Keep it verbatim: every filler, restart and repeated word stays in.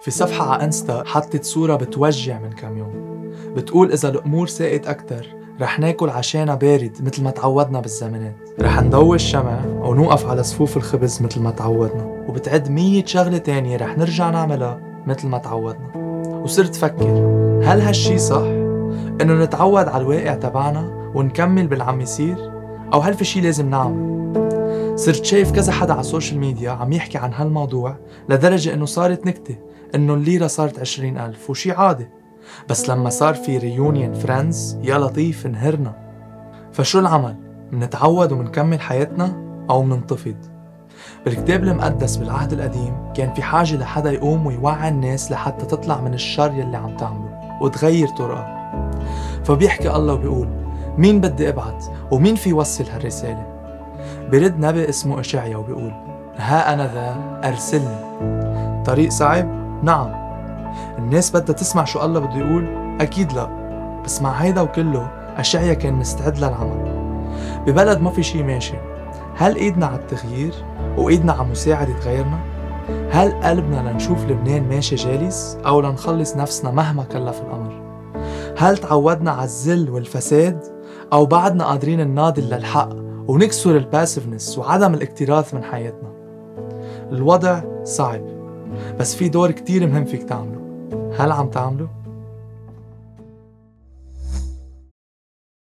في صفحة على انستا حطت صورة بتوجع من كم يوم، بتقول إذا الأمور ساءت أكتر رح ناكل عشانا بارد مثل ما تعودنا بالزمانات، رح نضوي الشمع ونوقف على صفوف الخبز مثل ما تعودنا، وبتعد مية شغلة تانية رح نرجع نعملها مثل ما تعودنا. وصرت فكر، هل هالشي صح؟ إنه نتعود على الواقع تبعنا ونكمل بالعم يصير؟ أو هل في شي لازم نعمل؟ صرت شايف كذا حدا على السوشيال ميديا عم يحكي عن هالموضوع لدرجة إنه صارت نكتة إنه الليرة صارت عشرين ألف وشي عادي، بس لما صار في ريونيون فريندز يا لطيف انهرنا. فشو العمل؟ منتعود ومنكمل حياتنا أو مننتفض؟ بالكتاب المقدس بالعهد القديم كان في حاجة لحدا يقوم ويوعي الناس لحتى تطلع من الشر يلي عم تعمله وتغير طرقها. فبيحكي الله وبيقول مين بدي ابعت ومين في يوصل هالرسالة؟ برد نبي اسمه إشعيا وبيقول ها أنا ذا أرسلني. طريق صعب؟ نعم. الناس بدها تسمع شو الله بده يقول؟ أكيد لا. بس مع هيدا وكله إشعيا كان مستعد للعمل. ببلد ما في شي ماشي، هل إيدنا على التغيير وإيدنا على مساعدة غيرنا؟ هل قلبنا لنشوف لبنان ماشي جالس أو لنخلص نفسنا مهما كلف الأمر؟ هل تعودنا على الذل والفساد أو بعدنا قادرين نناضل للحق ونكسر الباسفنس وعدم الاكتراث من حياتنا؟ الوضع صعب، بس في دور كتير مهم فيك تعمله. هل عم تعمله؟